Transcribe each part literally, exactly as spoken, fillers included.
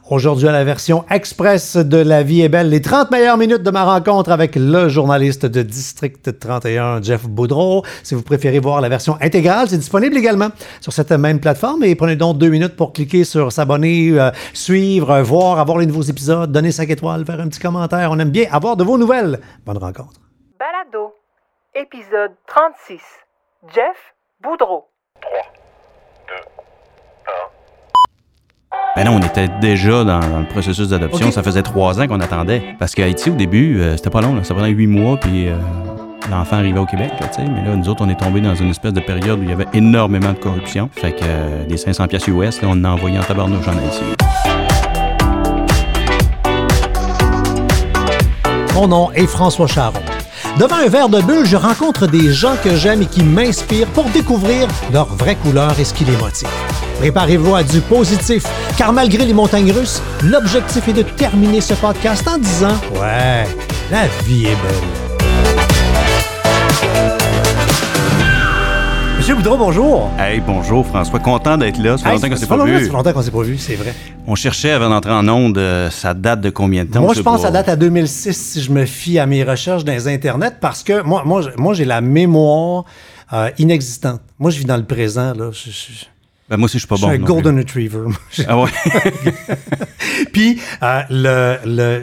Aujourd'hui, à la version express de La vie est belle, les trente meilleures minutes de ma rencontre avec le journaliste de District trente et un, Jeff Boudreau. Si vous préférez voir la version intégrale, c'est disponible également sur cette même plateforme. Et prenez donc deux minutes pour cliquer sur s'abonner, euh, suivre, euh, voir, avoir les nouveaux épisodes, donner cinq étoiles, faire un petit commentaire. On aime bien avoir de vos nouvelles. Bonne rencontre. Balado, épisode trente-six. Jeff Boudreau. Ben non, on était déjà dans, dans le processus d'adoption. Okay. Ça faisait trois ans qu'on attendait. Parce qu'à Haïti, au début, euh, c'était pas long. Là. Ça prenait huit mois, puis euh, l'enfant arrivait au Québec. Là, mais là, nous autres, on est tombés dans une espèce de période où il y avait énormément de corruption. Fait que euh, des cinq cents piastres U S, là, on en a envoyé en tabarnouche en Haïti. Mon nom est François Charon. Devant un verre de bulle, je rencontre des gens que j'aime et qui m'inspirent pour découvrir leur vraie couleur et ce qui les motive. Préparez-vous à du positif, car malgré les montagnes russes, l'objectif est de terminer ce podcast en disant « Ouais, la vie est belle ». Monsieur Boudreau, bonjour. Hey, bonjour François, content d'être là. Ça fait hey, longtemps qu'on s'est pas pas vu. Ça fait longtemps qu'on s'est pas vu, c'est vrai. On cherchait avant d'entrer en onde, euh, ça date de combien de temps? Moi, je pense que ça date à deux mille six si je me fie à mes recherches dans les internets, parce que moi, moi, moi j'ai la mémoire euh, inexistante. Moi, je vis dans le présent, là. Je, je, Ben moi aussi, je suis pas je bon. suis un golden plus. retriever. Ah ouais? Puis, euh, le... le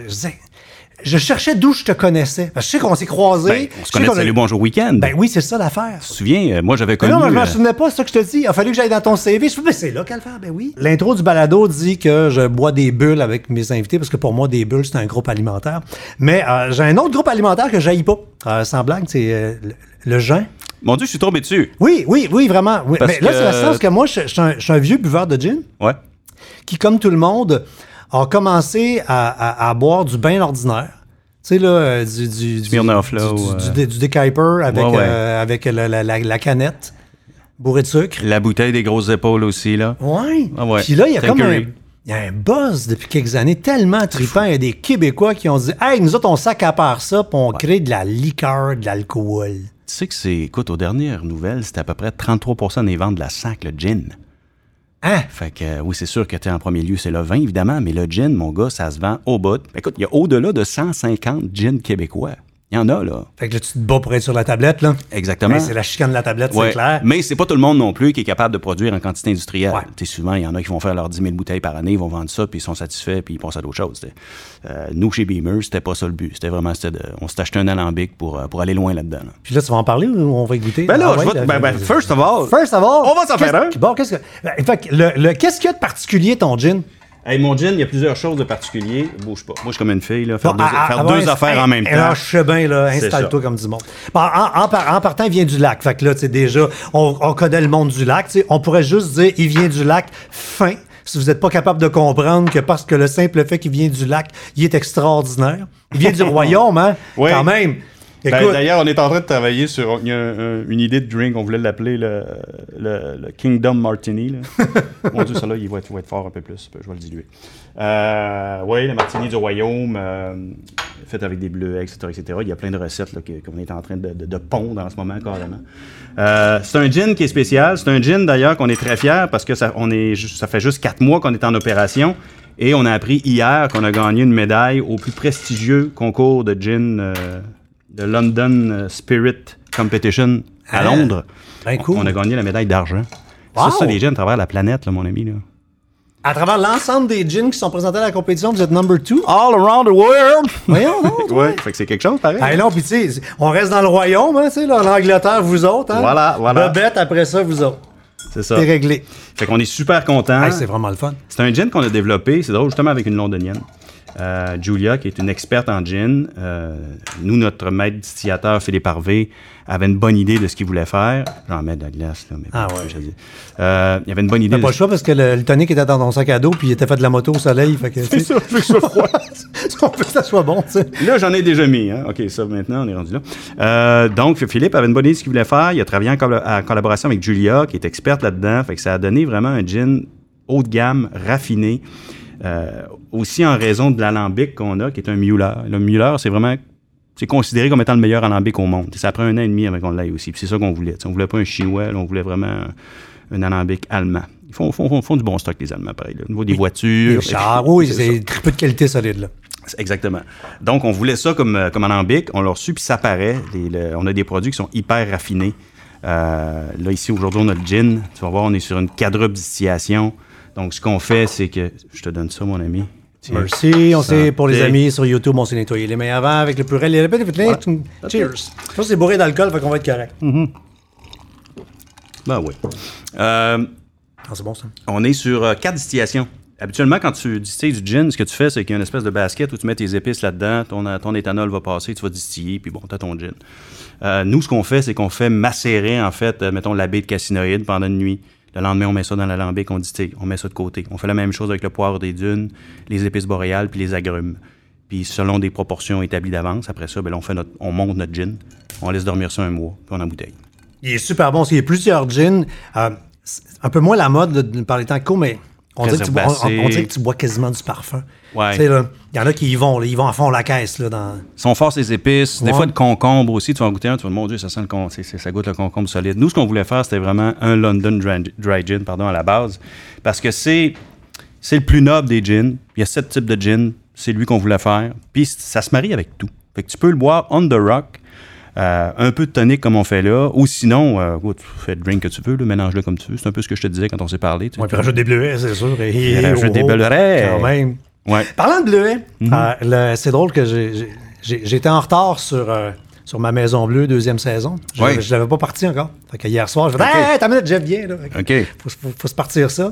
je cherchais d'où je te connaissais. Parce que je sais qu'on s'est croisés. Ben, on se connaît de Salut Bonjour Week-end. Ben oui, c'est ça l'affaire. Tu te souviens, euh, moi j'avais connu... Mais non, mais je euh... m'en souvenais pas, c'est ça que je te dis. Il a fallu que j'aille dans ton C V. Je me suis dit, mais c'est là qu'elle fait. Ben oui. L'intro du balado dit que je bois des bulles avec mes invités, parce que pour moi, des bulles, c'est un groupe alimentaire. Mais euh, j'ai un autre groupe alimentaire que j'haïs pas. Euh, sans blague, c'est euh, le, le gin. Mon Dieu, je suis tombé dessus. Oui, oui, oui, vraiment. Oui. Parce Mais là, que... c'est le sens que moi, je, je, suis un, je suis un vieux buveur de gin. Ouais. Qui, comme tout le monde, a commencé à, à, à boire du bain ordinaire. Tu sais, là, du... du, du Smirnoff, là. Du, ou, du, euh... du, du Decaiper avec, ouais, ouais. Euh, avec la, la, la, la canette bourrée de sucre. La bouteille des grosses épaules aussi, là. Ouais. Ah ouais. Puis là, il y a Tankery. comme un... Il y a un buzz depuis quelques années tellement trippant. Il y a des Québécois qui ont dit « Hey, nous autres, on s'accapare ça, puis on ouais. crée de la liqueur, de l'alcool. » Tu sais que c'est... Écoute, aux dernières nouvelles, c'était à peu près trente-trois pour cent des ventes de la S A C, le gin. Hein? Fait que, euh, oui, c'est sûr que t'es en premier lieu, c'est le vin, évidemment, mais le gin, mon gars, ça se vend au bout. Écoute, il y a au-delà de cent cinquante gins québécois. Il y en a, là. Fait que là, tu te bats pour être sur la tablette, là. Exactement. Mais c'est la chicane de la tablette, ouais. c'est clair. Mais c'est pas tout le monde non plus qui est capable de produire en quantité industrielle. Ouais. T'sais, souvent, il y en a qui vont faire leurs dix mille bouteilles par année, ils vont vendre ça, puis ils sont satisfaits, puis ils passent à d'autres choses. Euh, nous, chez Beamer, c'était pas ça le but. C'était vraiment, c'était de, on s'est acheté un alambic pour, pour aller loin là-dedans. Là. Puis là, tu vas en parler ou on va y goûter? Ben là, ah, je ouais, vais, là, ben, ben, first of all, first of all, on va s'en faire un. Bon, qu'est-ce que... Ben, fait que le, le, qu'est-ce qu'il y a de particulier, ton gin? Hey, mon gin, il y a plusieurs choses de particulier. Bouge pas. Moi, je suis comme une fille, là. Faire bon, deux, à, faire à, deux à, affaires à, en même à, temps. Alors, je sais bien, là. Installe-toi comme du monde. Bon, en, en, en partant, il vient du lac. Fait que là, tu sais, déjà, on, on connaît le monde du lac. Tu sais, on pourrait juste dire, il vient du lac, fin. Si vous n'êtes pas capable de comprendre que parce que le simple fait qu'il vient du lac, il est extraordinaire. Il vient du royaume, hein? Oui. Quand même. Ben, d'ailleurs, on est en train de travailler sur il y a un, un, une idée de drink, on voulait l'appeler le, le, le Kingdom Martini. Là. Mon Dieu, ça là, il va, être, il va être fort un peu plus, je vais le diluer. Euh, oui, le Martini du Royaume, euh, fait avec des bleuets, et cetera, et cetera. Il y a plein de recettes là, qu'on est en train de, de, de pondre en ce moment, carrément. Euh, c'est un gin qui est spécial. C'est un gin, d'ailleurs, qu'on est très fiers parce que ça, on est, ça fait juste quatre mois qu'on est en opération. Et on a appris hier qu'on a gagné une médaille au plus prestigieux concours de gin euh, de London Spirit Competition à ah, Londres. Ben cool. On, on a gagné la médaille d'argent. Wow. Ça, c'est des gins à travers la planète, là, mon ami. Là. À travers l'ensemble des gins qui sont présentés à la compétition, vous êtes number two? All around the world! Voyons donc! Ouais, fait que c'est quelque chose, pareil. Ah non, puis tu sais, on reste dans le royaume, hein, tu sais, là, en Angleterre, vous autres, hein? Voilà, voilà. Bebette, après ça, vous autres. C'est ça. C'est réglé. Fait qu'on est super contents. Hey, c'est vraiment le fun. C'est un gin qu'on a développé, c'est drôle, justement avec une londonienne. Euh, Julia, qui est une experte en gin. Euh, nous, notre maître distillateur, Philippe Harvey, avait une bonne idée de ce qu'il voulait faire. J'en mets de la glace, là. Mais ah bon, ouais. Je dis. Euh, il avait une bonne idée. T'as pas le choix parce que le, le tonic était dans ton sac à dos puis il était fait de la moto au soleil. Fait que, c'est ça, je veux que ça soit froid. On veut que ça soit bon, tu sais. Là, j'en ai déjà mis. Hein? OK, ça, maintenant, on est rendu là. Euh, donc, Philippe avait une bonne idée de ce qu'il voulait faire. Il a travaillé en, coll- en collaboration avec Julia, qui est experte là-dedans. Fait que ça a donné vraiment un gin haut de gamme, raffiné. Euh, aussi en raison de l'alambic qu'on a, qui est un Müller. Le Müller, c'est vraiment c'est considéré comme étant le meilleur alambic au monde. Ça prend un an et demi avant qu'on l'aille aussi. Puis c'est ça qu'on voulait. T'sais, on voulait pas un chinois, là, on voulait vraiment un, un alambic allemand. ils font, font, font du bon stock, les Allemands, pareil. Là. Au niveau des oui, voitures. Les chars, puis, oui, c'est très peu de qualité solide, là. Exactement. Donc, on voulait ça comme, comme alambic, on l'a reçu, puis ça paraît. Les, le, on a des produits qui sont hyper raffinés. Euh, là, ici, aujourd'hui, on a le gin. Tu vas voir, on est sur une quadruple distillation. Donc, ce qu'on fait, c'est que... Je te donne ça, mon ami. Tiens, merci. On sait, pour les amis sur YouTube, on s'est nettoyé les mains avant avec le purée. Les ouais. Cheers. Ça, c'est bourré d'alcool, fait qu'on va être correct. Mm-hmm. Ben oui. Euh, ah, c'est bon, ça. On est sur euh, quatre distillations. Habituellement, quand tu distilles du gin, ce que tu fais, c'est qu'il y a une espèce de basket où tu mets tes épices là-dedans, ton, ton éthanol va passer, tu vas distiller, puis bon, tu as ton gin. Euh, nous, ce qu'on fait, c'est qu'on fait macérer, en fait, euh, mettons, la baie de cassinoïde pendant une nuit. Le lendemain, on met ça dans l'alambic, on distille, on met ça de côté. On fait la même chose avec le poivre des dunes, les épices boréales, puis les agrumes. Puis selon des proportions établies d'avance, après ça, ben, là, on, fait notre, on monte notre gin, on laisse dormir ça un mois, puis on embouteille. Il est super bon, parce qu'il y a plusieurs gins. Euh, un peu moins la mode là, par les temps courts, mais... On dirait, tu bois, on, on dirait que tu bois quasiment du parfum. Ouais. Il y en a qui y vont, là, ils vont à fond la caisse. Là, dans... Ils sont forts, ces épices. Ouais. Des fois, de concombre aussi. Tu vas en goûter un, tu vas dire, mon Dieu, ça sent le con... ça goûte le concombre solide. Nous, ce qu'on voulait faire, c'était vraiment un London Dry, dry Gin pardon, à la base. Parce que c'est, c'est le plus noble des gins. Il y a sept types de gin. C'est lui qu'on voulait faire. Puis ça se marie avec tout. Fait que tu peux le boire on the rock. Euh, un peu de tonique comme on fait là, ou sinon, euh, tu fais le drink que tu veux, là, mélange-le comme tu veux. C'est un peu ce que je te disais quand on s'est parlé. Oui, puis rajoute des bleuets, c'est sûr. Et, et rajoute des bleuets. Quand même. Ouais. Parlant de bleuets, mm-hmm. euh, le, c'est drôle que j'ai, j'ai, j'étais en retard sur, euh, sur ma Maison Bleue, deuxième saison. Je ouais. ne l'avais pas parti encore. Fait que hier soir, je me disais, okay. hey, t'as mis Jeff bien. Là. OK. Faut, faut, faut se partir ça.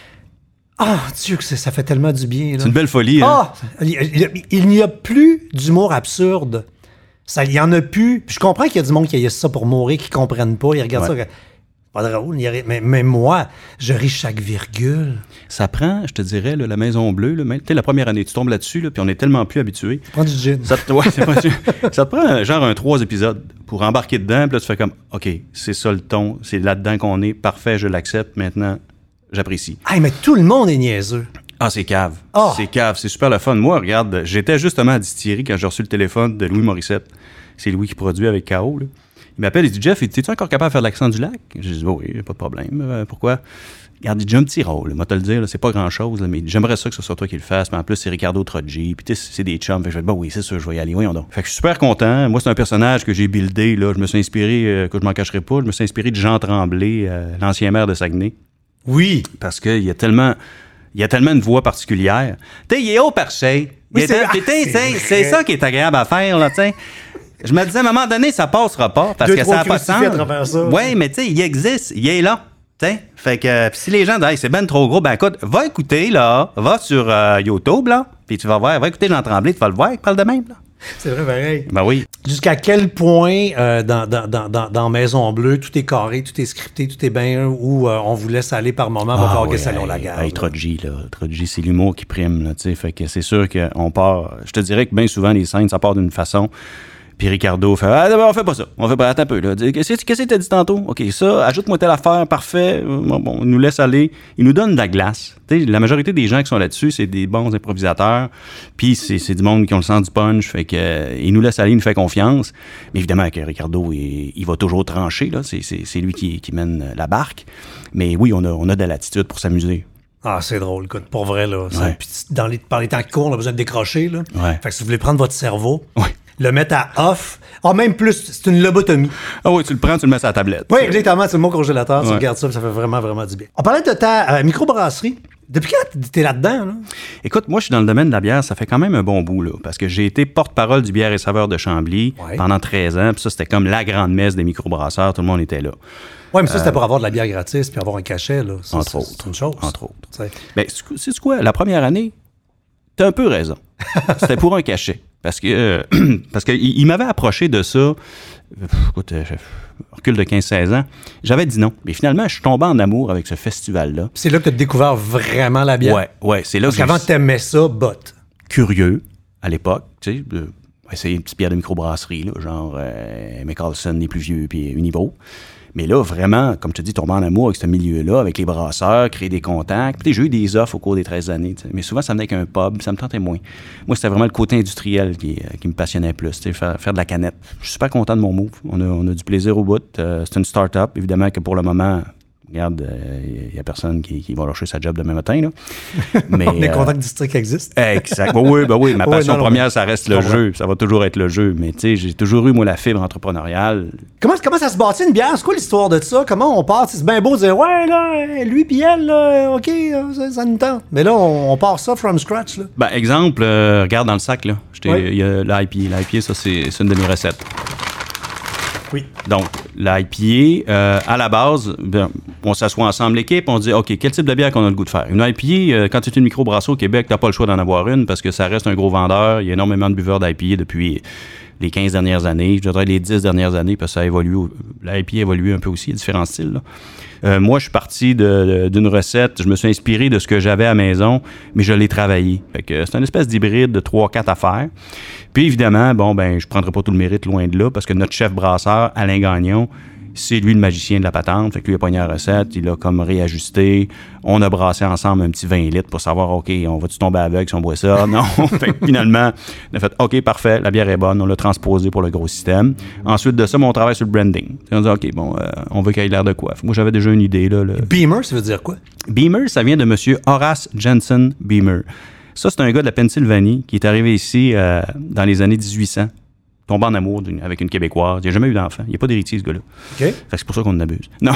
Ah, oh, Dieu, que ça fait tellement du bien. Là. C'est une belle folie. Hein? Oh, il, il, il n'y a plus d'humour absurde. Ça, il y en a plus. Puis je comprends qu'il y a du monde qui a ça pour mourir, qui ne comprennent pas. Ils regardent ouais. ça. Pas drôle. Mais, mais moi, je ris chaque virgule. Ça prend, je te dirais, là, la Maison Bleue. Tu sais, la première année, tu tombes là-dessus, là, puis on est tellement plus habitués. Ça prend du gin. Ça te, ouais, pas, ça te prend genre un trois épisodes pour embarquer dedans. Puis là, tu fais comme, OK, c'est ça le ton. C'est là-dedans qu'on est. Parfait, je l'accepte. Maintenant, j'apprécie. Ah, mais tout le monde est niaiseux. Ah, c'est cave. Oh. C'est cave. C'est super le fun. Moi, regarde, j'étais justement à Distillerie quand j'ai reçu le téléphone de Louis Morissette. C'est Louis qui produit avec K O. Là. Il m'appelle, il dit, Jeff, es-tu encore capable de faire de l'accent du lac? Je dis, oh, oui, pas de problème. Euh, pourquoi? Regarde, j'ai un petit rôle. Moi, te le dire, là, c'est pas grand-chose, là, mais j'aimerais ça que ce soit toi qui le fasses. Mais en plus, c'est Ricardo Troggi. Puis, tu sais, c'est des chums. Fait que je vais dire, bah oui, c'est sûr, je vais y aller. Voyons donc. Fait que je suis super content. Moi, c'est un personnage que j'ai buildé. Là. Je me suis inspiré, euh, que je m'en cacherai pas, je me suis inspiré de Jean Tremblay, euh, l'ancien maire de Saguenay. Oui. Parce qu'il y a tellement. Il y a tellement une voix particulière. Tu sais, il est haut perché. Oui, c'est, ah, c'est, c'est, c'est ça qui est agréable à faire, là, tu sais. Je me disais, à un moment donné, ça passera pas parce Deux, que ça n'a pas de sens. Oui, mais tu sais, il existe, il est là. T'sais? Fait que pis si les gens disent, hey, c'est ben trop gros, ben écoute, va écouter, là, va sur euh, YouTube, là, puis tu vas voir, va écouter Jean Tremblay, tu vas le voir, il parle de même, là. C'est vrai, pareil. Ben oui. Jusqu'à quel point, euh, dans, dans, dans, dans, dans Maison Bleue, tout est carré, tout est scripté, tout est bien, où euh, on vous laisse aller par moment, on va faire que salon la gare. Hey, Troggi, là. Troggi, c'est l'humour qui prime, là, tu sais. Fait que c'est sûr qu'on part. Je te dirais que bien souvent, les scènes, ça part d'une façon. Puis Ricardo fait, ah, on fait pas ça. On fait pas, attends un peu, là. Qu'est-ce que t'as dit tantôt? OK, ça, ajoute-moi telle affaire, parfait. Bon, bon, il nous laisse aller. Il nous donne de la glace. Tu sais, la majorité des gens qui sont là-dessus, c'est des bons improvisateurs. Puis c'est, c'est du monde qui ont le sens du punch. Fait que, euh, il nous laisse aller, il nous fait confiance. Mais évidemment que Ricardo, il, il va toujours trancher, là. C'est, c'est, c'est lui qui, qui mène la barque. Mais oui, on a, on a de l'attitude pour s'amuser. Ah, c'est drôle, écoute, pour vrai, là. Ouais. Puis dans les, par les temps qui courent, on a besoin de décrocher, là. Ouais. Fait que si vous voulez prendre votre cerveau, ouais. le mettre à off, ah, même plus, c'est une lobotomie. Ah oui, tu le prends, tu le mets sur la tablette. Oui, exactement, c'est le mot congélateur, ouais. Tu regardes ça, ça fait vraiment, vraiment du bien. On parlait de ta euh, microbrasserie. Depuis quand t'es là-dedans, là? Écoute, moi, je suis dans le domaine de la bière, ça fait quand même un bon bout, là, parce que j'ai été porte-parole du Bière et Saveurs de Chambly ouais. pendant treize ans, puis ça, c'était comme la grande messe des microbrasseurs, tout le monde était là. Oui, mais ça, c'était pour avoir de la bière gratis puis avoir un cachet, là. Ça, entre c'est, autres. C'est une chose. Entre autres. T'sais. Ben, c'est quoi? La première année, t'as un peu raison. C'était pour un cachet. Parce que euh, parce que il, il m'avait approché de ça. Écoute, euh, recul de quinze seize ans. J'avais dit non. Mais finalement, je suis tombé en amour avec ce festival-là. C'est là que tu as découvert vraiment la bière? Ouais, ouais. C'est là Parce que qu'avant, tu aimais ça, botte. Curieux, à l'époque, tu sais, de essayer une petite bière de microbrasserie, là, genre euh, McCallson, les plus vieux, puis Univo. Mais là, vraiment, comme je te dis, tomber en amour avec ce milieu-là, avec les brasseurs, créer des contacts. Puis j'ai eu des offres au cours des treize années, t'sais. Mais souvent, ça venait avec un pub, ça me tentait moins. Moi, c'était vraiment le côté industriel qui, qui me passionnait plus, faire, faire de la canette. Je suis super content de mon move. On a, on a du plaisir au bout. Euh, c'est une start-up, évidemment que pour le moment, regarde, il n'y a personne qui, qui va lâcher sa job demain matin. Là. Mais, On est euh, content que le district existe. Exact. Ben oui, ben oui, ma passion oui, non, première, non, ça reste le jeu. Ça va toujours être le jeu. Mais tu sais, j'ai toujours eu, moi, la fibre entrepreneuriale. Comment, comment ça se bâtit une bière? C'est quoi l'histoire de ça? Comment on part? C'est bien beau de dire, ouais, là, lui puis elle, là, OK, ça, ça nous tente. Mais là, on, on part ça from scratch, là. Ben, exemple, euh, regarde dans le sac, là. Il Oui. y a l'I P A. L'I P A, ça, c'est, c'est une de mes recettes. Oui. Donc, l'I P A, euh, à la base, ben, on s'assoit ensemble, l'équipe, on dit, OK, quel type de bière qu'on a le goût de faire? Une I P A, euh, quand tu es une microbrasserie au Québec, tu n'as pas le choix d'en avoir une parce que ça reste un gros vendeur. Il y a énormément de buveurs d'I P A depuis les quinze dernières années, je dirais les dix dernières années, parce que ça a évolué, l'I P A a évolué un peu aussi, il y a différents styles, là. Euh, moi, je suis parti de, de, d'une recette, je me suis inspiré de ce que j'avais à la maison, mais je l'ai travaillé. Fait que c'est une espèce d'hybride de trois quatre affaires. Puis évidemment, bon, ben, je ne prendrai pas tout le mérite loin de là, parce que notre chef brasseur, Alain Gagnon, c'est lui le magicien de la patente. Fait que lui a pogné la recette, il a comme réajusté. On a brassé ensemble un petit vingt litres pour savoir, OK, on va-tu tomber aveugle si on boit ça? Non. Fait que finalement, on a fait, OK, parfait, la bière est bonne, on l'a transposé pour le gros système. Ensuite de ça, on travaille sur le branding. On dit, OK, bon, euh, on veut qu'il ait l'air de quoi? Moi, j'avais déjà une idée, là. Le... Beamer, ça veut dire quoi? Beamer, ça vient de M. Horace Jensen Beamer. Ça, c'est un gars de la Pennsylvanie qui est arrivé ici euh, dans les années dix-huit cents. Tombé en amour avec une Québécoise. Il n'a jamais eu d'enfant. Il n'y a pas d'héritier, ce gars-là. OK. Fait que c'est pour ça qu'on en abuse. Non.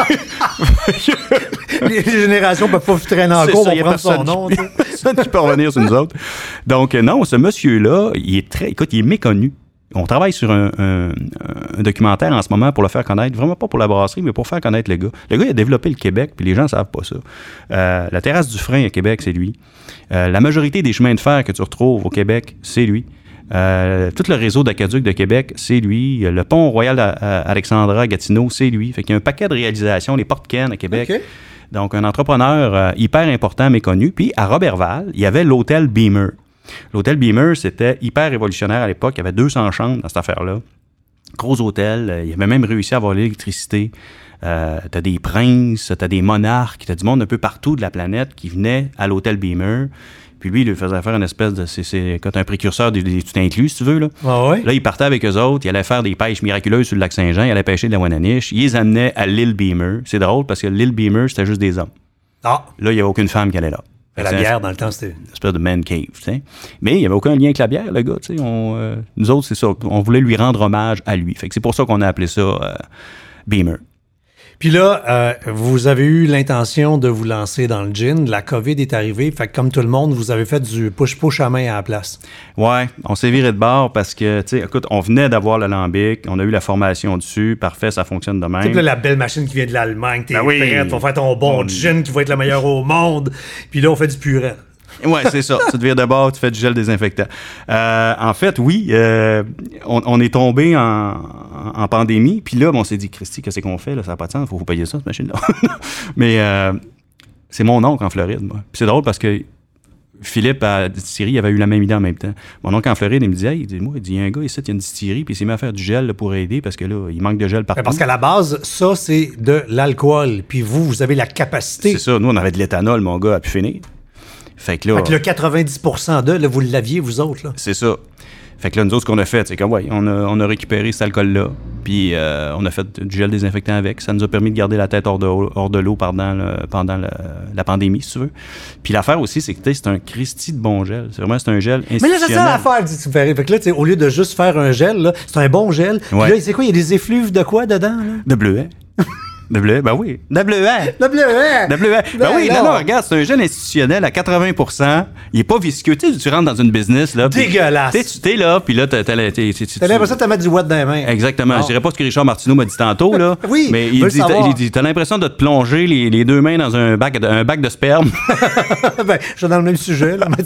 les, les générations ne peuvent pas traîner en cours pour prendre son nom. Il n'y a personne qui peut revenir sur nous autres. Donc, non, ce monsieur-là, il est très... Écoute, il est méconnu. On travaille sur un, un, un documentaire en ce moment pour le faire connaître. Vraiment pas pour la brasserie, mais pour faire connaître le gars. Le gars, il a développé le Québec, puis les gens ne savent pas ça. Euh, la terrasse du frein à Québec, c'est lui. Euh, la majorité des chemins de fer que tu retrouves au Québec, c'est lui. Euh, tout le réseau d'aqueduc de Québec, c'est lui. Le pont Royal à, à Alexandra à Gatineau, c'est lui. Fait qu'il y a un paquet de réalisations, les portes Ken à Québec. Okay. Donc, un entrepreneur euh, hyper important, méconnu. Puis, à Roberval, il y avait l'hôtel Beamer. L'hôtel Beamer, c'était hyper révolutionnaire à l'époque. Il y avait deux cents chambres dans cette affaire-là. Gros hôtel. Il avait même réussi à avoir l'électricité. Euh, t'as des princes, t'as des monarques, t'as du monde un peu partout de la planète qui venait à l'hôtel Beamer. Puis lui, il lui faisait faire une espèce de... C'est, c'est quand un précurseur des, des tout inclus, si tu veux. Là. Ah ouais? Là, il partait avec eux autres. Il allait faire des pêches miraculeuses sur le lac Saint-Jean. Il allait pêcher de la Wananiche. Il les amenait à l'île Beamer. C'est drôle parce que l'île Beamer, c'était juste des hommes. Ah! Là, il n'y avait aucune femme qui allait là. La bière, dans le temps, c'était... Une espèce de man cave, tu sais. Mais il n'y avait aucun lien avec la bière, le gars, tu sais. On, euh, nous autres, c'est ça. On voulait lui rendre hommage à lui. Fait que c'est pour ça qu'on a appelé ça euh, Beamer. Puis là, euh, vous avez eu l'intention de vous lancer dans le gin. La COVID est arrivée. Fait que comme tout le monde, vous avez fait du push-push à main à la place. Ouais, on s'est viré de bord parce que, tu sais, écoute, on venait d'avoir l'alambic, on a eu la formation dessus. Parfait, ça fonctionne de même. Tu sais, la belle machine qui vient de l'Allemagne, t'es ben oui. prête, on va faire ton bon on... gin qui va être le meilleur au monde. Puis là, on fait du purée. Oui, c'est ça. Tu te vires de bord, tu fais du gel désinfectant. Euh, en fait, oui, euh, on, on est tombé en, en pandémie. Puis là, on s'est dit, Christy, qu'est-ce qu'on fait? Là? Ça n'a pas de sens, il faut, faut payer ça, cette machine-là. Mais euh, c'est mon oncle en Floride, moi. Puis c'est drôle parce que Philippe à distillerie avait eu la même idée en même temps. Mon oncle en Floride, il me dit, hey, il dit, moi, il dit, il y a un gars ici, il y a une distillerie, puis il s'est mis à faire du gel là, pour aider parce que là, il manque de gel partout. Parce qu'à la base, ça, c'est de l'alcool. Puis vous, vous avez la capacité. C'est ça. Nous, on avait de l'éthanol, mon gars, a pu finir. Fait que là, fait que le quatre-vingt-dix pour cent de, là, vous l'aviez, vous autres. Là. C'est ça. Fait que là, nous autres, ce qu'on a fait, c'est que, ouais, on a, on a récupéré cet alcool-là, puis euh, on a fait du gel désinfectant avec. Ça nous a permis de garder la tête hors de, hors de l'eau pendant, le, pendant le, la pandémie, si tu veux. Puis l'affaire aussi, c'est que c'est un Christy de bon gel. C'est vraiment, c'est un gel institutionnel. Mais là, c'est ça l'affaire, tu me fais. Fait que là, au lieu de juste faire un gel, là, c'est un bon gel. Puis ouais. Là, c'est quoi? Il y a des effluves de quoi dedans? Là? De bleuet. De bleuet, ben oui. De bleuet. De bleuet. De bleuet. Ben, ben oui, non, non, regarde, c'est un gel institutionnel à quatre-vingts pour cent. Il est pas visqueux. Tu sais, tu rentres dans une business, là. Dégueulasse. Tu t'es là, puis là, t'as, t'as, t'as, t'as, t'as, t'as l'impression de te mettre du ouate dans les mains. Exactement. Non. Je dirais pas ce que Richard Martineau m'a dit tantôt, là. Oui, mais il dit, t'as, il dit, t'as l'impression de te plonger les, les deux mains dans un bac, un bac de sperme. Ben, je suis dans le même sujet, là.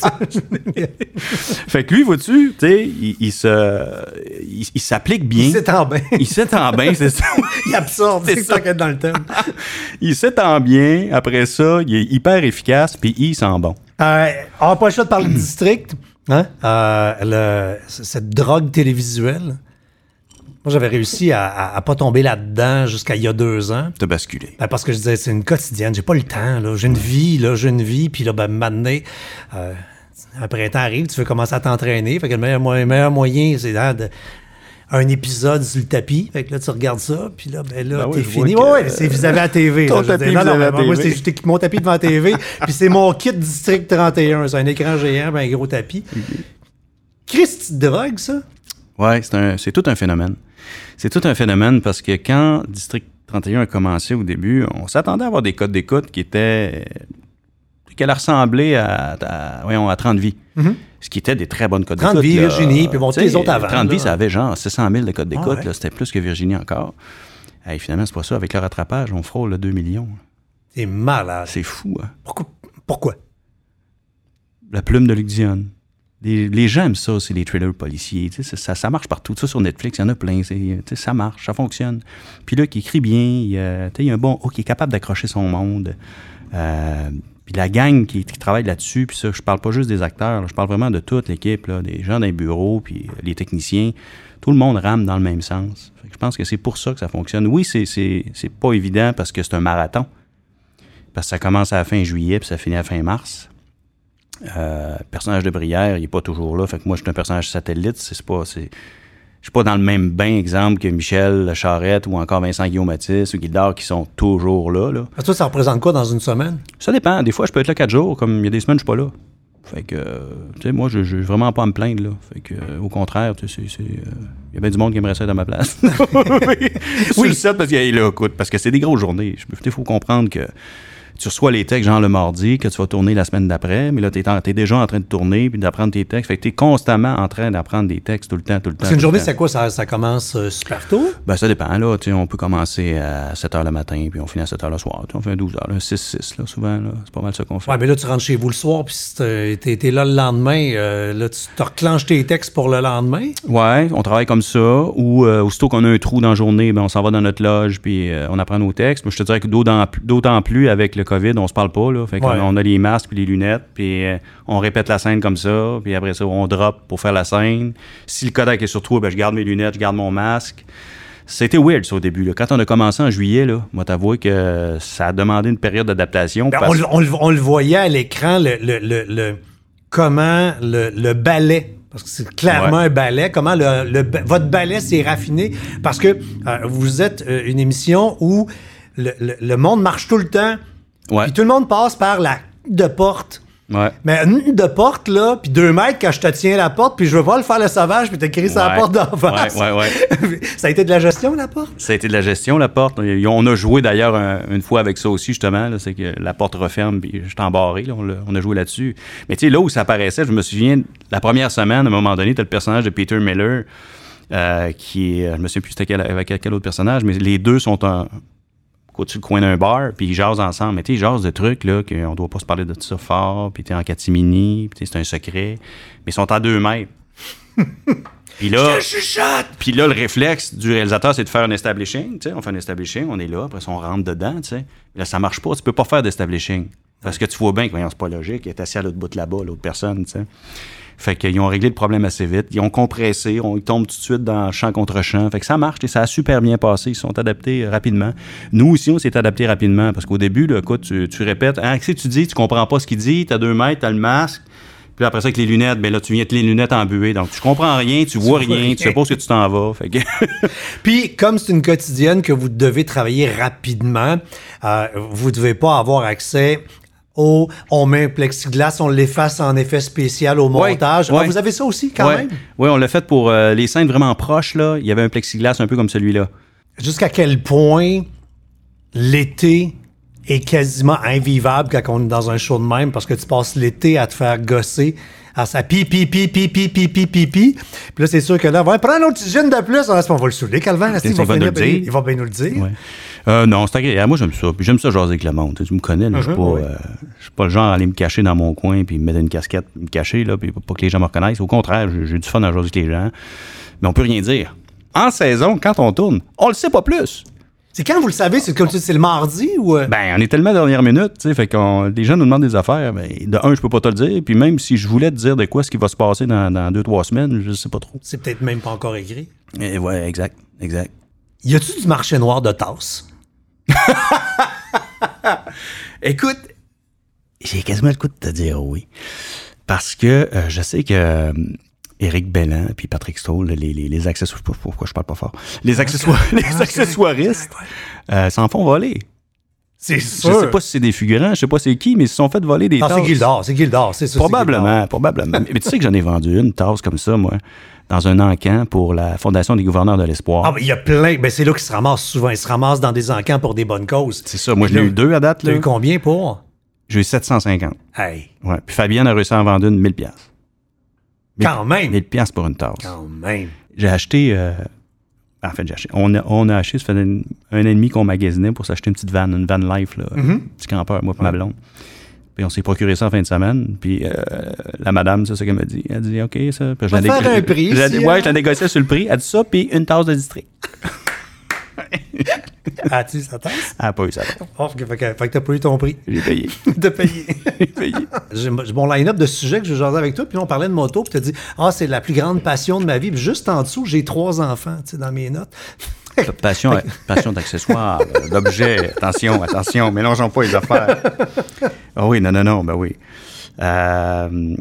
Fait que lui, vois-tu, tu sais, il, il se, il, il s'applique bien. Il s'étend bien. Il s'étend bien, c'est ça. Il absorbe, c'est ça qu'il y a dans le thème. Il s'étend bien. Après ça, il est hyper efficace, puis il sent bon. Euh, on n'a pas le choix de parler de district. Hein? Euh, le, cette drogue télévisuelle. Moi, j'avais réussi à ne pas tomber là-dedans jusqu'à il y a deux ans. T'as basculé. Ben, parce que je disais, c'est une quotidienne. J'ai pas le temps. Là. J'ai une vie. Là. J'ai une vie. Puis là, ben, maintenant, euh, un printemps arrive, tu veux commencer à t'entraîner. Fait que le meilleur, le meilleur moyen, c'est hein, de... un épisode sur le tapis. Fait que là, tu regardes ça, puis là, ben là, Ben t'es oui, je fini. vois Ouais, que- ouais, c'est vis-à-vis à la T V. Ton là, je veux tapis dire, non, non, vis-à-vis à mais la moi, T V. c'est j'étais- mon tapis devant la T V, puis c'est mon kit District trente et un. C'est un écran géant, ben, un gros tapis. Christy de drogue, ça? Oui, c'est, un, c'est tout un phénomène. C'est tout un phénomène parce que quand District trente et un a commencé au début, on s'attendait à avoir des codes d'écoute qui étaient... qu'elle ressemblait à, à, voyons, à trente vies. Mm-hmm. Ce qui était des très bonnes codes trente d'écoute. vies, là. Virginie, puis bon, Tu sais, les autres avant, trente là. vies, ça avait genre six cent mille de codes d'écoute. Ah ouais. Là, c'était plus que Virginie encore. Et finalement, c'est pas ça. Avec le rattrapage, on frôle le deux millions. C'est malade. C'est fou, hein? Pourquoi? Pourquoi? La plume de Luc Dionne. Les, les gens aiment ça, c'est les thrillers policiers. Tu sais, ça, ça marche partout. Ça, sur Netflix, il y en a plein. C'est, tu sais, ça marche, ça fonctionne. Puis là, qui écrit bien, il, euh, tu sais, il a un bon hook, qui est capable d'accrocher son monde. Euh, puis la gang qui, qui travaille là-dessus, puis ça, je parle pas juste des acteurs, là, je parle vraiment de toute l'équipe, là, des gens d'un bureau, puis les techniciens. Tout le monde rame dans le même sens. Fait que je pense que c'est pour ça que ça fonctionne. Oui, c'est, c'est, c'est pas évident parce que c'est un marathon. Parce que ça commence à la fin juillet, puis ça finit à la fin mars. Euh, le personnage de Brière, il n'est pas toujours là. Fait que moi, je suis un personnage satellite. C'est pas, c'est, je suis pas dans le même bain, exemple, que Michel Charette ou encore Vincent Guillaume-Mathis ou Gildard qui sont toujours là, là. Parce que toi, ça représente quoi dans une semaine? Ça dépend. Des fois, je peux être là quatre jours, comme il y a des semaines, je suis pas là. Fait que, euh, tu sais, moi, je n'ai vraiment pas à me plaindre, là. Fait que, euh, au contraire, tu sais, c'est... Il euh, y a bien du monde qui aimerait ça être à ma place. oui, le set, parce qu'il est là, écoute, parce que c'est des grosses journées. Il faut comprendre que tu reçois les textes genre le mardi, que tu vas tourner la semaine d'après, mais là, tu es déjà en train de tourner puis d'apprendre tes textes. Fait que tu es constamment en train d'apprendre des textes tout le temps, tout le temps. C'est une tout journée, le temps. c'est quoi? Ça, ça commence euh, super tôt? Ben, ça dépend, là. Tu sais, on peut commencer à sept heures le matin, puis on finit à sept heures le soir. Tu sais, on fait douze heures, là, six six, là, souvent, là. C'est pas mal ça qu'on fait. Ouais, mais là, tu rentres chez vous le soir, puis si t'es, t'es- t'es là le lendemain, euh, là, tu te reclenches tes textes pour le lendemain? Ouais, on travaille comme ça. Ou euh, aussitôt qu'on a un trou dans la journée, ben, on s'en va dans notre loge, puis euh, on apprend nos textes. Moi, je te dirais que d'autant, d'autant plus avec le COVID, on se parle pas, là. Fait qu'on Ouais. on a les masques puis les lunettes, puis euh, on répète la scène comme ça, puis après ça, on drop pour faire la scène. Si le Kodak est sur toi, ben, je garde mes lunettes, je garde mon masque. C'était weird, ça, au début, là. Quand on a commencé en juillet, là, moi, t'avouer que ça a demandé une période d'adaptation. Ben, parce- on, le- on le- on le voyait à l'écran, le, le, le, le- comment le, le ballet, parce que c'est clairement Ouais. un ballet, comment le, le ba- votre ballet s'est raffiné, parce que euh, vous êtes euh, une émission où le, le- le monde marche tout le temps, Ouais. puis tout le monde passe par la de porte. Ouais. Mais une de porte, là, puis deux mètres quand je te tiens la porte, puis je veux pas le faire le sauvage, puis t'écris sur la Ouais. porte d'en face. Ouais, ouais, ouais. Ça a été de la gestion, la porte? Ça a été de la gestion, la porte. On a joué d'ailleurs un- une fois avec ça aussi, justement. Là, c'est que la porte referme, puis je suis embarré. Là, on, l'a- on a joué là-dessus. Mais tu sais, là où ça apparaissait, je me souviens, la première semaine, à un moment donné, tu as le personnage de Peter Miller, euh, qui est. Je me souviens plus c'était quel, avec quel autre personnage, mais les deux sont en. Au-dessus du coin d'un bar, puis ils jasent ensemble. Mais tu sais, ils jasent de trucs, là, qu'on doit pas se parler de ça fort, puis t'es en catimini, puis c'est un secret. Mais ils sont à deux mètres. Puis là, puis là, le réflexe du réalisateur, c'est de faire un establishing. Tu sais, on fait un establishing, on est là, après ça, on rentre dedans, tu sais. Là, ça marche pas, tu peux pas faire d'establishing. Parce que tu vois bien que, voyons, c'est pas logique, il est assis à l'autre bout là-bas, l'autre personne, tu sais. Fait qu'ils ont réglé le problème assez vite. Ils ont compressé, on, ils tombent tout de suite dans champ contre champ. Fait que ça marche et ça a super bien passé. Ils se sont adaptés euh, rapidement. Nous aussi, on s'est adaptés rapidement parce qu'au début, là, écoute, tu, tu répètes, hein, qu'est-ce que tu dis? Tu comprends pas ce qu'il dit, t'as deux mètres, t'as le masque. Puis après ça, avec les lunettes, ben là, tu viens avec les lunettes embuées. Donc, tu comprends rien, tu vois rien, rien. tu sais pas où que tu t'en vas. Fait que... Puis, comme c'est une quotidienne que vous devez travailler rapidement, euh, vous devez pas avoir accès au... On met un plexiglas, on l'efface en effet spécial au Ouais, montage. Ah, ouais. vous avez ça aussi, quand ouais. même? Oui, on l'a fait pour euh, les scènes vraiment proches, là. Il y avait un plexiglas un peu comme celui-là. Jusqu'à quel point l'été est quasiment invivable quand on est dans un show de même parce que tu passes l'été à te faire gosser à ça pi pi pi pi pi pi pi pi pi. Puis là, c'est sûr que là, ouais, prends un oxygène de plus. Ah, on va le saouler, Calvin. là, Il il, va va finir, nous le ben, dire. il va bien nous le dire. Ouais. Euh, non, c'est agréable. Moi, j'aime ça. Puis j'aime ça jaser avec le monde. Tu sais, tu me connais, là. Je suis Uh-huh, pas, ouais. euh, je suis pas le genre à aller me cacher dans mon coin puis me mettre une casquette, me cacher, là, puis pas que les gens me reconnaissent. Au contraire, j'ai, j'ai du fun à jaser avec les gens. Mais on peut rien dire. En saison, quand on tourne, on le sait pas plus. C'est quand vous le savez? C'est comme tu dis, c'est le mardi ou... euh? Ben, on est tellement dernière minute, tu sais, fait qu'on, les gens nous demandent des affaires. Ben, de un, je peux pas te le dire. Puis même si je voulais te dire de quoi ce qui va se passer dans, dans deux, trois semaines, je sais pas trop. C'est peut-être même pas encore écrit. Et ouais, exact, exact. Y a-tu du marché noir de tasses? Écoute, j'ai quasiment le coup de te dire oui. Parce que euh, je sais que euh, Éric Belland puis Patrick Stoll, les, les, les accessoires... Pourquoi je parle pas fort? Les, accessoires, les accessoiristes euh, s'en font voler. C'est sûr. Je sais pas si c'est des figurants, je sais pas c'est qui, mais ils se sont fait voler des non, tasses. c'est Gildor, c'est Gildor, c'est ça. Probablement, c'est Gildor. probablement. Mais tu sais que j'en ai vendu une tasse comme ça, moi, dans un encan pour la Fondation des gouverneurs de l'espoir. Ah, mais il y a plein. Ben, c'est là qu'ils se ramassent souvent. Ils se ramassent dans des encans pour des bonnes causes. C'est ça. Moi, je l'ai eu deux à date. Tu as eu combien pour? J'ai eu sept cent cinquante. Hey. Ouais. Puis Fabienne a réussi à en vendre une mille piastres. Quand même. mille piastres pour une tasse. Quand même. J'ai acheté... Euh, en fait, j'ai acheté. On a, on a acheté, ça fait un, un an et demi qu'on magasinait pour s'acheter une petite van, une van life, là. Mm-hmm. Un petit campeur, moi et ma blonde. Puis on s'est procuré ça en fin de semaine. Puis euh, la madame, c'est ça qu'elle m'a dit. Elle dit, OK, ça. Puis je On va la faire un prix, je, si, ouais, hein? je la négociais sur le prix. Elle dit ça, puis une tasse de district. As-tu eu sa tasse? Elle n'a pas eu ça. Oh, fait que, fait que t'as pas eu ton prix. J'ai payé. T'as payé. J'ai payé. J'ai j'ai mon line-up de sujets que je vais jaser avec toi, puis là, on parlait de moto, puis tu as dit, ah, c'est la plus grande passion de ma vie. Puis juste en dessous, j'ai trois enfants, tu sais, dans mes notes. Passion, passion d'accessoires, d'objets. Attention, attention, mélangeons pas les affaires. Ah oui, non, non, non, ben oui. Euh,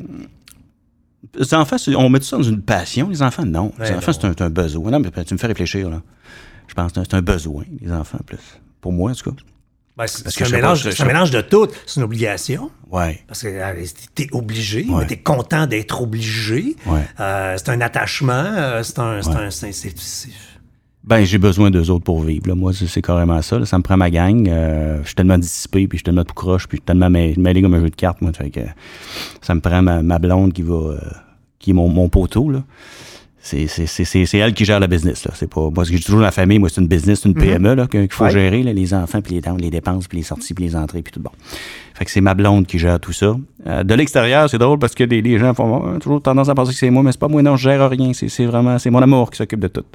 les enfants, on met tout ça dans une passion. Les enfants, non. Les ouais, enfants, non. c'est un, c'est un besoin. Non, mais tu me fais réfléchir, là. Je pense que c'est un besoin, les enfants, plus. Pour moi, en tout cas. Ben, c'est Parce c'est que un, je sais mélange, pas, je- c'est un mélange de tout. C'est une obligation. Ouais. Parce que euh, t'es obligé, Ouais. mais t'es content d'être obligé. Ouais. Euh, c'est un attachement. euh, c'est un. C'est Ouais. un c'est- c'est- c'est- Ben, j'ai besoin d'eux autres pour vivre. Là. Moi, c'est, c'est carrément ça. Là. Ça me prend ma gang. Euh, je suis tellement dissipé, puis je suis tellement tout croche, puis je suis tellement mêlé, mêlé comme un jeu de cartes. Moi, fait que ça me prend ma, ma blonde qui va, euh, qui est mon, mon poteau. Là. C'est, c'est, c'est, c'est, c'est elle qui gère la business. Là. C'est pas, moi, parce que j'ai toujours dans la famille, moi, c'est une business, c'est une P M E là, qu'il faut Ouais. gérer, là, les enfants, puis les, les dépenses, puis les sorties, puis les entrées, puis tout bon. Fait que c'est ma blonde qui gère tout ça. Euh, de l'extérieur, c'est drôle parce que les, les gens font euh, toujours tendance à penser que c'est moi, mais c'est pas moi, non, je gère rien. C'est, c'est vraiment, c'est mon amour qui s'occupe de tout.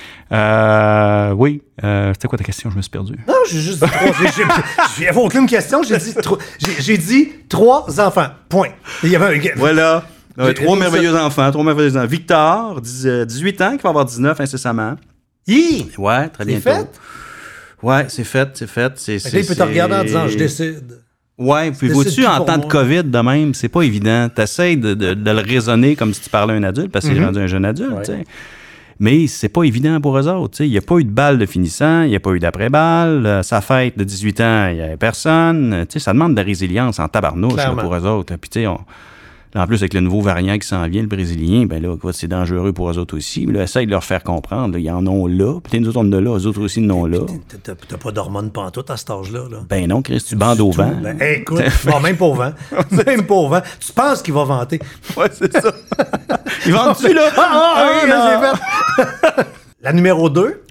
Euh, oui. Euh, c'était quoi ta question? Je me suis perdu. Non, j'ai juste dit trois. j'ai, j'ai, j'ai, j'avais aucune question. J'ai dit, trois, j'ai, j'ai dit trois enfants. Point. Il y avait un. Voilà. Euh, J'ai- trois j'ai merveilleux enfants. Trois merveilleux enfants. Victor, dix, euh, dix-huit ans, qui va avoir dix-neuf incessamment. Hi! Ouais, très C'est bientôt. fait? Ouais, c'est fait, c'est fait. C'est, Fait que là, il peut te regarder en disant, je décide. Ouais, puis Je vois-tu, décide en pour temps de moi. COVID, de même, c'est pas évident. T'essayes de, de, de le raisonner comme si tu parlais à un adulte, parce qu'il est rendu un jeune adulte, Ouais. tu sais. Mais c'est pas évident pour eux autres, tu sais. Il n'y a pas eu de balle de finissant, il n'y a pas eu d'après-balle. Euh, sa fête de dix-huit ans, il n'y avait personne. Tu sais, ça demande de la résilience en tabarnouche là, Clairement. pour eux autres. Puis, tu sais, on... là, en plus, avec le nouveau variant qui s'en vient, le brésilien, ben là, écoute, c'est dangereux pour eux autres aussi. Mais là, essaye de leur faire comprendre. Là, ils en ont là. Puis, nous autres, on en a là. Eux autres aussi, ils en ont là. T'as, t'as pas d'hormones pantoute à cet âge-là. Là. Ben non, Chris, tu bandes au Du vent. tout. Ben, hey, écoute, bon, même pas au vent. Même pas au vent. Tu penses qu'il va vanter. Ouais, c'est ça. Ils vendent-tu, là? Ah, ah, ah, Ah, là, c'est fait. La numéro deux.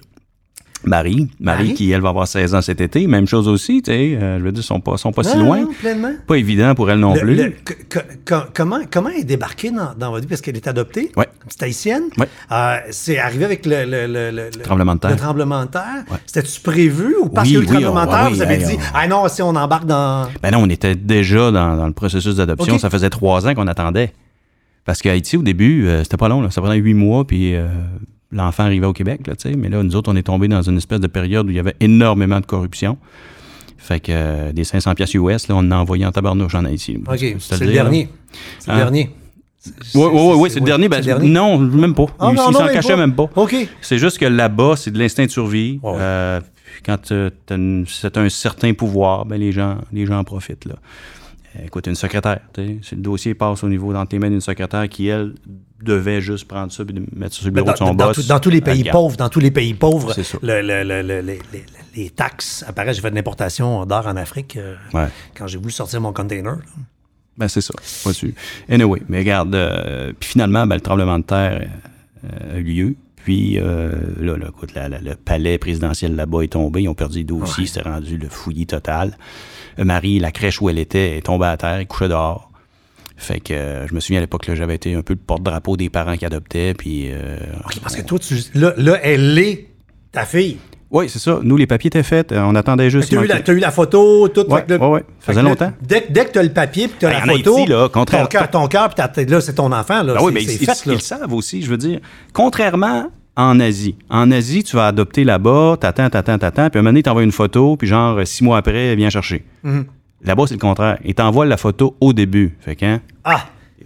Marie, Marie, Marie? qui, elle, va avoir seize ans cet été. Même chose aussi, tu sais. Euh, je veux dire, ils sont pas, sont pas si Non, loin. non, pleinement. Pas évident pour elle non Le- plus. le- que- que- que- comment, comment elle est débarquée dans, dans votre vie? Parce qu'elle est adoptée. Ouais. Une petite haïtienne. Ouais. Euh, c'est arrivé avec le, le, le, le- le- Tremblement de terre. le tremblement de terre. Ouais. C'était-tu prévu ou parce Oui, que le oui, tremblement de on- terre, oui, vous avez hey, dit, on- ah non, si on embarque dans. Ben non, on était déjà dans, dans le processus d'adoption. OK. Ça faisait trois ans qu'on attendait. Parce qu'à Haïti, au début, euh, c'était pas long. Là. Ça prenait huit mois, puis euh, l'enfant arrivait au Québec. Là, tu sais. Mais là, nous autres, on est tombés dans une espèce de période où il y avait énormément de corruption. Fait que euh, des cinq cents piastres U S, là, on en a envoyé en tabarnouche en Haïti. OK, C'est c'est le le dire, là. dernier. C'est Hein? le dernier. Oui, oui, oui, c'est le dernier. Ben, c'est le dernier. Non, même pas. Ah, il non, il non, s'en même cachait pas. même pas. OK. C'est juste que là-bas, c'est de l'instinct de survie. Ouais. Euh, puis quand tu as un certain pouvoir, ben, les gens, les gens en profitent. Là. Euh, Écoute, une secrétaire, tu sais, si le dossier passe au niveau dans tes mains d'une secrétaire qui, elle, devait juste prendre ça et mettre ça sur le bureau Dans, de son dans boss. tout- dans tous les elle pays garde. pauvres, dans tous les pays pauvres, C'est ça. le- le- le- le- les, les- les taxes apparaissent. J'ai fait de l'importation d'or en Afrique euh, Ouais. quand j'ai voulu sortir mon container. là. Ben, c'est ça. Pas sûr. Anyway, mais regarde, euh, puis finalement, ben, le tremblement de terre euh, a eu lieu. Puis euh, là, là, écoute, la- la- le palais présidentiel là-bas est tombé. Ils ont perdu les dossiers. Ouais. C'était rendu le fouillis total. Euh, Marie, la crèche où elle était, est tombée à terre. Elle couchait dehors. Fait que euh, je me souviens à l'époque, là, j'avais été un peu le porte-drapeau des parents qui adoptaient. Puis. Euh, OK, parce que toi, tu, là, là, elle est ta fille. oui, c'est ça. Nous, les papiers étaient faits. Euh, on attendait juste. Tu as, eu la- manquait- t'as eu la photo, tout. Ouais, fait que là- ouais, ouais. fait Ça faisait que là, longtemps. Dès, dès que tu as le papier et que tu as Ben, la en Haïti, photo, là, contraire- ton cœur, ton cœur, puis t'as- là, c'est ton enfant. Là, Ben c'est, oui, mais c'est ils, fait, ils là. le savent aussi, je veux dire. Contrairement en Asie. En Asie, tu vas adopter là-bas, t'attends, t'attends, t'attends, puis à un moment donné, t'envoies une photo, puis genre, six mois après, viens chercher. Mhm. Là-bas, c'est le contraire. Ils t'envoient la photo au début. Fait que, hein, Ah!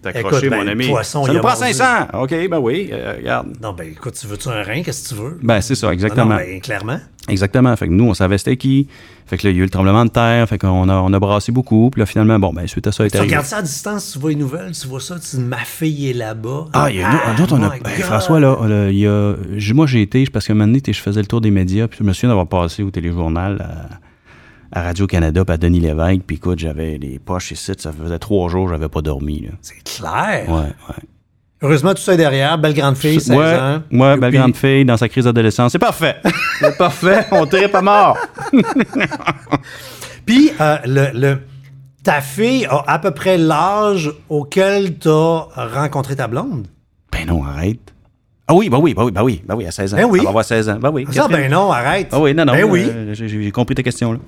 T'as accroché, Écoute, mon ben, ami. poisson, ça il nous a prend mangé. cinq cents. OK, ben oui, euh, regarde. Non, ben écoute, tu veux-tu un rein? Qu'est-ce que tu veux? Ben, c'est ça, exactement. Non, non, ben, clairement. Exactement. Fait que nous, on savait c'était qui. Fait que là, il y a eu le tremblement de terre. Fait qu'on a, on a brassé beaucoup. Puis là, finalement, bon, ben, suite à ça, il est Tu arrivé. regardes ça à distance, tu vois les nouvelles, tu vois ça, tu dis, ma fille est là-bas. Ah, il y a nous autres, on a. my Ben, God. François, là, là, il y a. j- Moi, j'ai été, parce qu'à un moment donné, je faisais le tour des médias. Puis je me souviens d'avoir passé au téléjournal à, à Radio-Canada, puis à Denis Lévesque. Puis écoute, j'avais les poches ici. Ça faisait trois jours, j'avais pas dormi, là. C'est clair. Ouais, ouais. Heureusement, tout ça est derrière. Belle grande fille, seize ouais, ans. ouais, belle Puis- grande fille dans sa crise d'adolescence. C'est parfait. C'est parfait. On tripe à mort. Puis, euh, le, le- ta fille a à peu près l'âge auquel tu as rencontré ta blonde. Ben non, arrête. Ah oui, ben oui, ben oui, ben oui, ben oui, à seize ans. Ben oui. Elle va avoir seize ans. Ben oui. Ah, Catherine. ben non, arrête. Ah oui, non, non. Ben oui. euh, j'ai, j'ai compris ta question, là.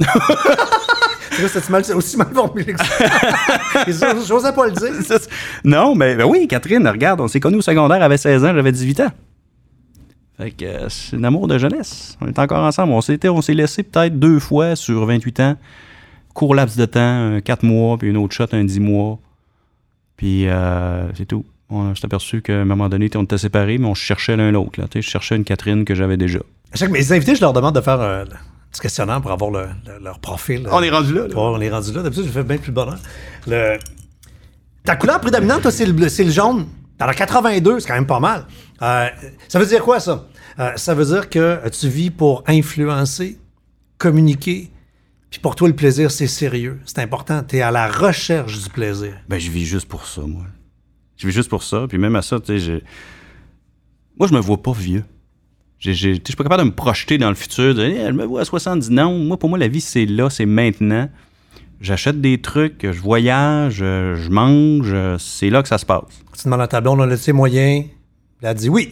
Là, c'est mal, c'est aussi mal formulé que ça. Je n'osais pas le dire. non, mais ben oui, Catherine, regarde, on s'est connus au secondaire, elle avait seize ans, j'avais dix-huit ans. Fait que euh, c'est un amour de jeunesse. On est encore ensemble. On, s'était, on s'est laissé peut-être deux fois sur vingt-huit ans. Court laps de temps, un quatre mois, puis une autre shot, un dix mois. Puis euh, c'est tout. On s'est aperçu qu'à un moment donné, on était séparés, mais on se cherchait l'un l'autre. Là. Je cherchais une Catherine que j'avais déjà. À chaque mes invités, je leur demande de faire un petit questionnaire pour avoir le- le- leur profil. On est rendu là. là. Bon, on est rendu là. D'habitude, je fais bien plus bonheur. Le... Ta couleur prédominante, toi, c'est le, bleu- c'est le jaune. Dans la quatre-vingt-deux, c'est quand même pas mal. Euh, ça veut dire quoi, ça? Euh, ça veut dire que tu vis pour influencer, communiquer, puis pour toi, le plaisir, c'est sérieux. C'est important. Tu es à la recherche du plaisir. Ben, je vis juste pour ça, moi. Je vis juste pour ça. Puis même à ça, tu sais, je... moi, je me vois pas vieux. J'ai, j'ai, je suis pas capable de me projeter dans le futur. De, hey, je me vois à soixante-dix. Non, moi, pour moi, la vie, c'est là, c'est maintenant. J'achète des trucs, je voyage, je mange, c'est là que ça se passe. Tu demandes à ta blonde, on a laissé moyen. Elle a dit oui.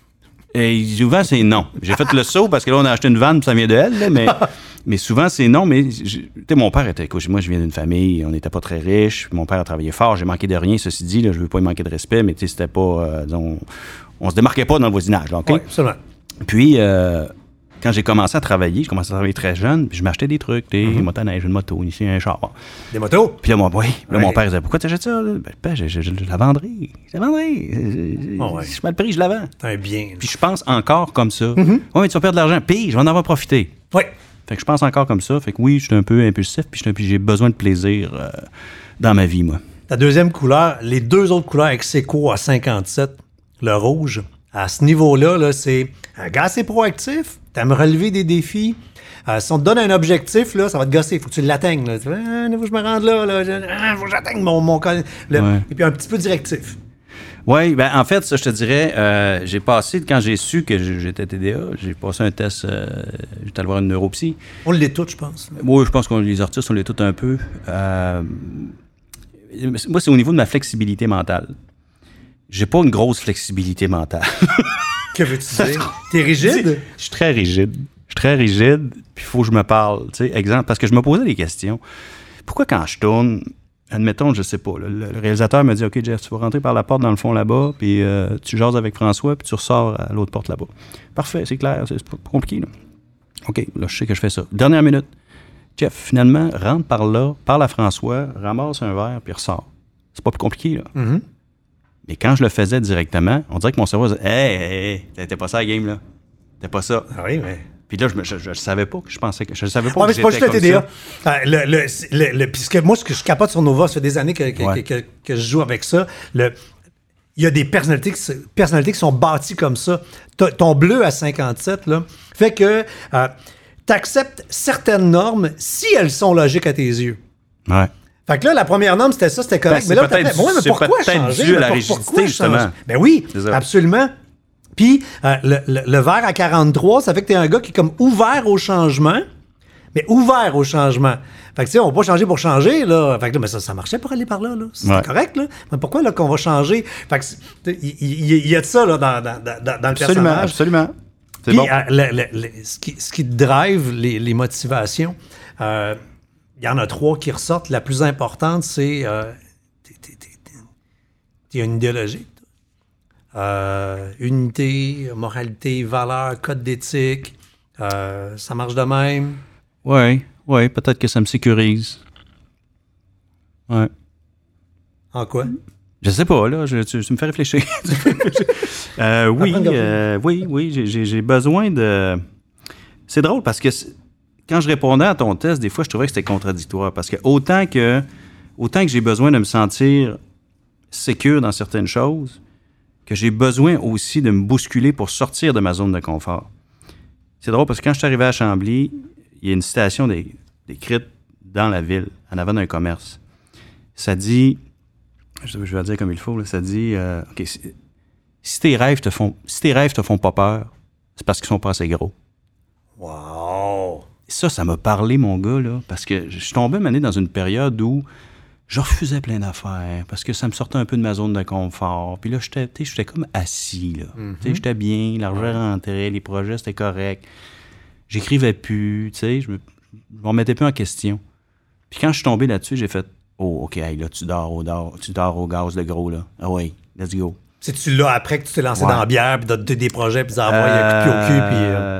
Et souvent, c'est non. J'ai fait le saut parce que là, on a acheté une vanne, puis ça vient de elle, là, mais, mais souvent, c'est non. Mais tu sais, mon père était. Écoute, moi, je viens d'une famille, on n'était pas très riche. Mon père a travaillé fort, j'ai manqué de rien, ceci dit. Là, je veux pas lui manquer de respect, mais tu sais, c'était pas. Euh, disons, on se démarquait pas dans le voisinage, là, OK? Oui, absolument. Puis, euh, quand j'ai commencé à travailler, j'ai commencé à travailler très jeune, puis je m'achetais des trucs, des mm-hmm. motoneiges, une moto, ici, un char. Des motos? Puis là, mon, oui, là, ouais. mon père disait, pourquoi tu achètes ça? Là? Ben, ben, je, je, je, je la vendrai. Je la vendrai. Oh, ouais. Si je mets le prix, je la vends. C'est un bien. Puis je pense encore comme ça. Mm-hmm. Oui, mais tu vas perdre de l'argent. Puis, je vais en avoir profité. Oui. Fait que je pense encore comme ça. Fait que oui, je suis un peu impulsif, puis, je, puis j'ai besoin de plaisir euh, dans ma vie, moi. Ta deuxième couleur, les deux autres couleurs avec Seco à cinquante-sept, le rouge, à ce niveau-là, là, c'est un gars assez proactif, t'aimes relever des défis. Euh, si on te donne un objectif, là, ça va te gosser, il faut que tu l'atteignes. Là. Tu fais, ah, faut que je me rende là, là. Il ah, faut que j'atteigne mon, mon col. Le, ouais. Et puis un petit peu directif. Oui, ben en fait, ça, je te dirais, euh, j'ai passé, quand j'ai su que j'étais T D A, j'ai passé un test, euh, j'étais allé voir une neuropsy. On l'est tous, je pense. Oui, je pense que les artistes, on l'est tous un peu. Euh, moi, c'est au niveau de ma flexibilité mentale. J'ai pas une grosse flexibilité mentale. Que veux-tu dire? T'es rigide? Je suis très rigide. Je suis très rigide, puis il faut que je me parle. Tu sais, exemple, parce que je me posais des questions. Pourquoi quand je tourne, admettons, je sais pas, le, le réalisateur me dit « OK, Jeff, tu vas rentrer par la porte dans le fond là-bas, puis euh, tu jases avec François, puis tu ressors à l'autre porte là-bas. » Parfait, c'est clair, c'est pas compliqué. Là. OK, là, je sais que je fais ça. Dernière minute. Jeff, finalement, rentre par là, parle à François, ramasse un verre, puis ressort. C'est pas plus compliqué, là. Mm-hmm. Mais quand je le faisais directement, on dirait que mon cerveau disait « Hey, hey, hey, t'étais pas ça la game, là. T'étais pas ça. » Ah oui, mais... Puis là, je, me, je, je, je savais pas que je pensais que... Je savais pas ah, que mais c'est pas juste le comme T D A. ça. Euh, le, le, le, le, puisque moi, ce que je capote sur Nova, ça fait des années que, que, Ouais. que, que, que je joue avec ça. Le, il y a des personnalités qui, personnalités qui sont bâties comme ça. T- ton bleu à cinquante-sept, là, fait que euh, tu acceptes certaines normes si elles sont logiques à tes yeux. Ouais. Fait que là, la première norme, c'était ça, c'était correct. Ben, mais c'est là, peut-être t'as fait, ouais, mais c'est pourquoi peut-être changer? dû à Mais la pour- rigidité, pourquoi justement. changer? Ben oui, C'est ça. absolument. Puis, euh, le, le, le vert à quarante-trois, ça fait que t'es un gars qui est comme ouvert au changement, mais ouvert au changement. Fait que, tu sais, on va pas changer pour changer, là. Fait que là, mais ça, ça marchait pour aller par là, là. C'était Ouais. correct, là. Mais pourquoi, là, qu'on va changer? Fait que, il y, y, y a de ça, là, dans, dans, dans, dans le Absolument, personnage. absolument. C'est Puis, bon. euh, le- le- le- ce, qui, ce qui te drive les, les motivations, euh, il y en a trois qui ressortent. La plus importante, c'est euh, t'es, t'es, t'es, t'es une idéologie. Euh, unité, moralité, valeur, code d'éthique. Euh, ça marche de même. Oui, oui, peut-être que ça me sécurise. Ouais. En quoi? Je sais pas, là. Je, tu, tu me fais réfléchir. euh, oui, euh, oui, oui. J'ai, j'ai, j'ai besoin de... C'est drôle parce que quand je répondais à ton test, des fois, je trouvais que c'était contradictoire. Parce que autant que, autant que j'ai besoin de me sentir sécure dans certaines choses, que j'ai besoin aussi de me bousculer pour sortir de ma zone de confort. C'est drôle parce que quand je suis arrivé à Chambly, il y a une citation écrite dans la ville, en avant d'un commerce. Ça dit... Je vais dire comme il faut, là, ça dit euh, OK, si, si tes rêves te font si tes rêves te font pas peur, c'est parce qu'ils sont pas assez gros. Wow! Ça, ça m'a parlé, mon gars, là, parce que je suis tombé mané dans une période où je refusais plein d'affaires, parce que ça me sortait un peu de ma zone de confort. Puis là, j'étais, j'étais comme assis, là. Mm-hmm. J'étais bien, l'argent rentrait, les projets, c'était correct. J'écrivais plus, tu sais, je me, je me remettais plus en question. Puis quand je suis tombé là-dessus, j'ai fait oh, OK, hey, là, tu dors au dors, tu dors au gaz, le gros, là. Ah oui, let's go. C'est-tu là, après que tu t'es lancé ouais. dans la bière, puis t'as des projets, puis t'as envoyé euh, cul au cul, puis... Euh...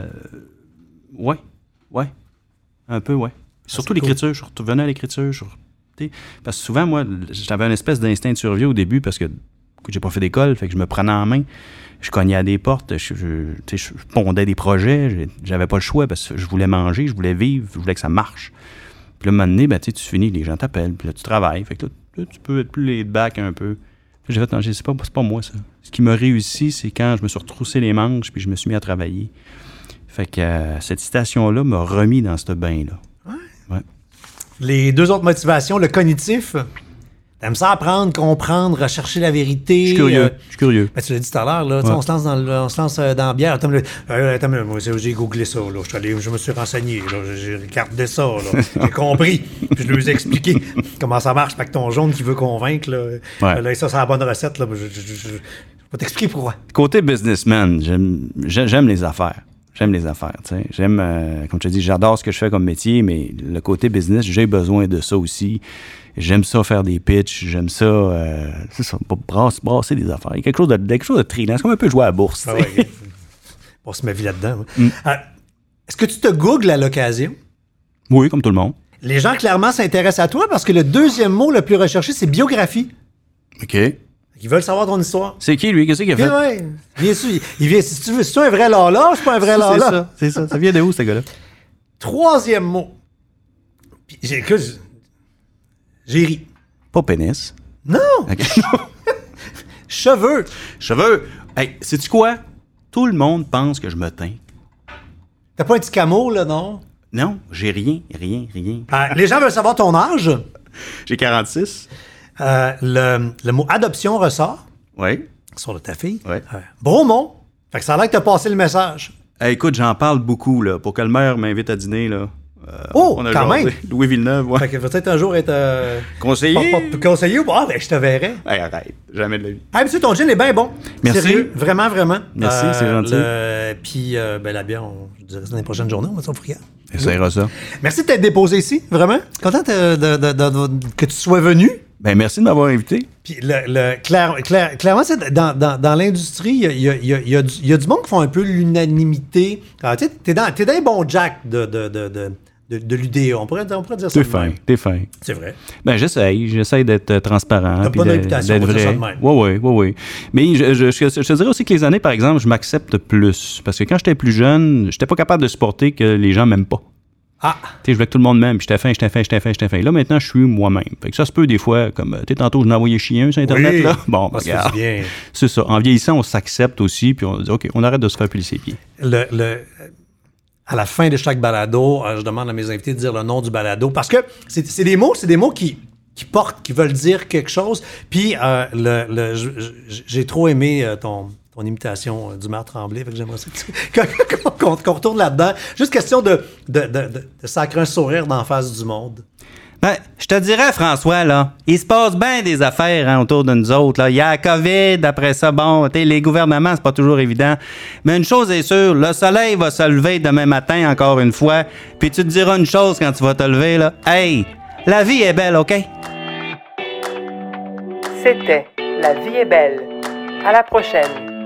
Ouais, ouais. Un peu, ouais. Ah, surtout l'écriture, cool. Je revenais à l'écriture, je... parce que souvent, moi, j'avais une espèce d'instinct de survie au début, parce que écoute, j'ai pas fait d'école, fait que je me prenais en main, je cognais à des portes, je, je, je pondais des projets, j'avais pas le choix, parce que je voulais manger, je voulais vivre, je voulais que ça marche. Puis là, à un moment donné, ben, tu finis, les gens t'appellent, puis là, tu travailles. Fait que là, là tu peux être plus laid-back un peu. Puis j'ai fait, non, c'est pas, c'est pas moi, ça. Ce qui m'a réussi, c'est quand je me suis retroussé les manches, puis je me suis mis à travailler. Fait que euh, cette citation-là m'a remis dans ce bain-là. Ouais. Ouais. Les deux autres motivations, le cognitif... T'aimes ça apprendre, comprendre, rechercher la vérité. Je suis curieux. Euh, je suis curieux. Ben, tu l'as dit tout à l'heure, là, ouais. On se lance dans, le, on se lance dans la bière. Attends, euh, attends, moi, j'ai googlé ça. Là. Je, suis allé, je me suis renseigné. Là, j'ai regardé ça. Là. J'ai compris. Puis je lui ai expliqué comment ça marche. Fait que ton jaune qui veut convaincre, là, ouais. là ça, c'est la bonne recette. Là. Je, je, je, je vais t'expliquer pourquoi. Côté businessman, j'aime, j'aime les affaires. J'aime les affaires, tu sais. J'aime, euh, comme je te dis, j'adore ce que je fais comme métier, mais le côté business, j'ai besoin de ça aussi. J'aime ça faire des pitchs, j'aime ça, euh, c'est ça, brasser, brasser des affaires. Il y a quelque chose de, quelque chose de trillant. C'est comme un peu jouer à la bourse. Ah ouais, on se met vie là-dedans. Mm. Euh, est-ce que tu te googles à l'occasion? Oui, comme tout le monde. Les gens, clairement, s'intéressent à toi parce que le deuxième mot le plus recherché, c'est biographie. OK. Ils veulent savoir ton histoire. C'est qui, lui? Qu'est-ce qu'il a fait? Ouais. Bien sûr, il vient, si tu veux, c'est un vrai lala, c'est pas un vrai lala. C'est ça, c'est ça. Ça vient de où, ce gars-là? Troisième mot. Puis, j'ai, écoute, j'ai ri. Pas pénis. Non! Okay. Cheveux. Cheveux. Hey, sais-tu quoi? Tout le monde pense que je me teins. T'as pas un petit camo, là, non? Non, j'ai rien, rien, rien. Euh, les gens veulent savoir ton âge. J'ai quarante-six. Euh, le, le mot adoption ressort. Oui. Sur de ta fille. Oui. Euh, Bromont. Fait que ça a l'air que t'as passé le message. Hey, écoute, j'en parle beaucoup, là, pour que le maire m'invite à dîner, là. Euh, oh, on a quand jasé. Même! Louis Villeneuve, ouais. Fait que peut-être un jour être... Euh, conseiller? Pas, pas, conseiller ou... Ah, ben, je te verrai. Hey, arrête. Jamais de la vie. Hey, monsieur, ton gin est bien bon. Merci. Sérieux, vraiment, vraiment. Merci, euh, c'est gentil. Le... Puis, euh, ben, la bière, on... je dirais ça dans les prochaines journées, on va s'offrir. Essayera ça. Merci de t'être déposé ici, vraiment. Content de, de, de, de, de, que tu sois venu. Ben merci de m'avoir invité. Puis le, le, clair, clair, clairement, c'est dans, dans, dans l'industrie, il y a, y, a, y, a, y, a du, y a du monde qui font un peu l'unanimité. Tu sais, t'es dans, t'es dans un bon Jack de, de, de, de, de, de l'U D A. On pourrait, on pourrait dire ça. T'es fin, t'es fin. C'est vrai. Ben j'essaye, j'essaye d'être transparent. T'as pas de réputation, d'être vrai. Ça de même. Oui, oui, oui, oui. Mais je, je, je, je te dirais aussi que les années, par exemple, je m'accepte plus. Parce que quand j'étais plus jeune, j'étais pas capable de supporter que les gens m'aiment pas. Ah! Tu sais, je voulais que tout le monde m'aime, puis j'étais fin, j'étais fin, j'étais fin, j'étais fin. Là, maintenant, je suis moi-même. Fait que ça se peut des fois, comme, tu sais, tantôt, je n'ai envoyé chien sur Internet, oui. là. Bon, ben, regarde. C'est bien. C'est ça. En vieillissant, on s'accepte aussi, puis on dit, OK, on arrête de se faire piler ses pieds. Le, le, à la fin de chaque balado, je demande à mes invités de dire le nom du balado, parce que c'est, c'est des mots, c'est des mots qui, qui portent, qui veulent dire quelque chose. Puis, euh, le, le, j'ai trop aimé euh, ton... ton imitation euh, du maire Tremblay, fait que j'aimerais ça que, qu'on, qu'on retourne là-dedans. Juste question de, de, de, de, de sacrer un sourire d'en face du monde. Ben, je te dirais, François, là, il se passe bien des affaires hein, autour de nous autres. Là. Il y a la COVID, après ça, bon, les gouvernements, c'est pas toujours évident. Mais une chose est sûre, le soleil va se lever demain matin, encore une fois, puis tu te diras une chose quand tu vas te lever, là. Hey, la vie est belle, OK? C'était La vie est belle. À la prochaine.